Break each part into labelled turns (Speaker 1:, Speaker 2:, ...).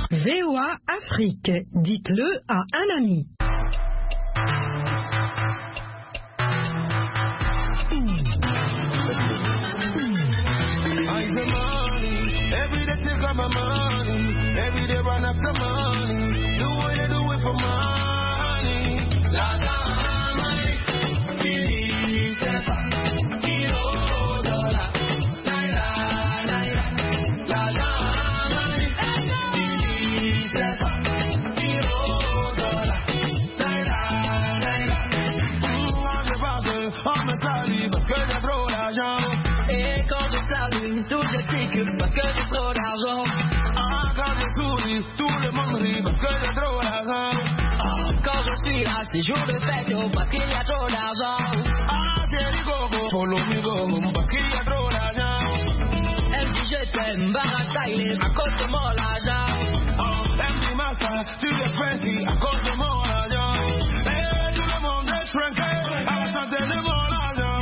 Speaker 1: VOA Afrique, dites-le à un ami.
Speaker 2: Every day take out my money, every day run after money, do what you do it for money. La la money, si c'est pas kilo dollar, la la money, si c'est pas kilo dollar, je passe en me salir parce que j'ai trop d'argent.
Speaker 3: Et quand je salue, tout je tique parce que j'ai trop d'argent.
Speaker 2: Ah, quand je souris, tout le monde rit parce que j'ai trop d'argent.
Speaker 3: Ah, quand je suis là, c'est jour de fête, oh, parce qu'il y a trop d'argent.
Speaker 2: Ah, chérie gogo, follow me go, parce qu'il y a trop d'argent.
Speaker 3: Elle dit je t'aime, barra style, à cause de mon argent.
Speaker 2: Oh, elle dit master, tu es fancy, à cause de mon argent. Et tout le monde est tranquille, à la santé de mon argent.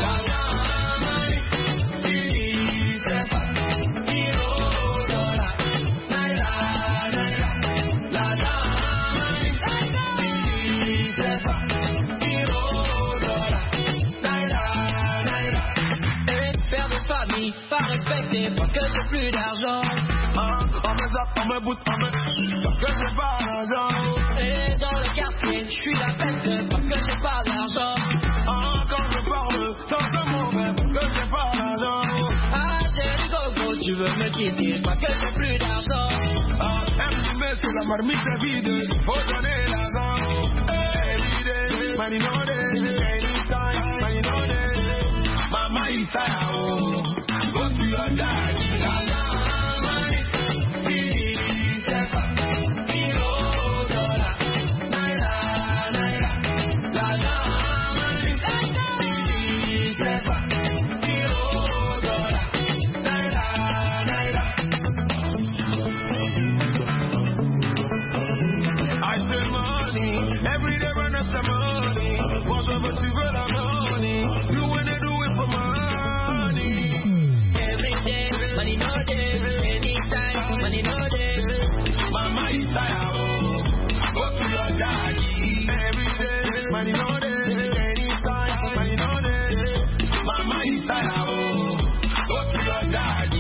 Speaker 3: Pas respecté parce que j'ai plus d'argent.
Speaker 2: Ah, on me zappe, on me boute, on me... parce que j'ai pas d'argent.
Speaker 3: Et dans le quartier, je suis la peste parce que j'ai pas d'argent.
Speaker 2: Ah, quand je parle, ça c'est mauvais parce que j'ai pas d'argent.
Speaker 3: Ah, chérie gogo, tu veux me quitter parce que j'ai plus d'argent.
Speaker 2: Ah, elle me dit mais sur la marmite est vide, faut donner l'argent. Every day, money no day, anytime, money no day. Mama is tired, go to your daddy. La la money, si c'est pas kilo dollar, naira. La la money, si c'est pas kilo dollar, naira. I spend money every day when I spend money. Whatever tu veux la money, you wanna do it for money.
Speaker 3: Every day, money no day, anytime, money no day.
Speaker 2: Mama is tired, go to your daddy. Every day, money no day, anytime, money no day. Mama is tired, go to your daddy.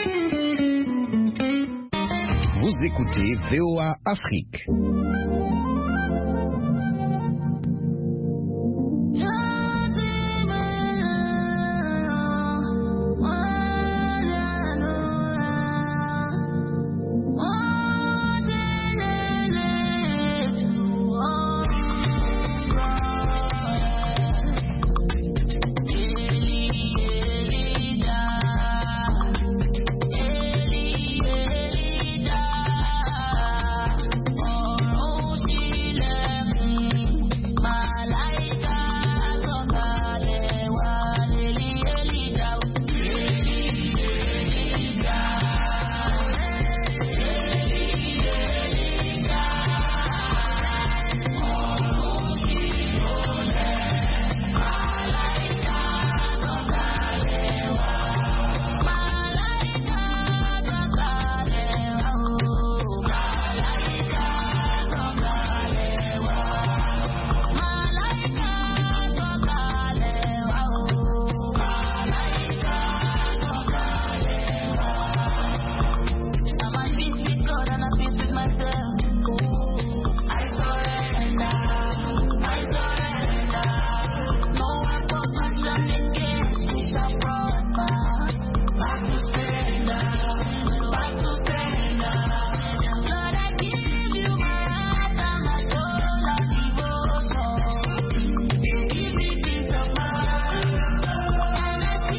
Speaker 4: Vous écoutez VOA Afrique.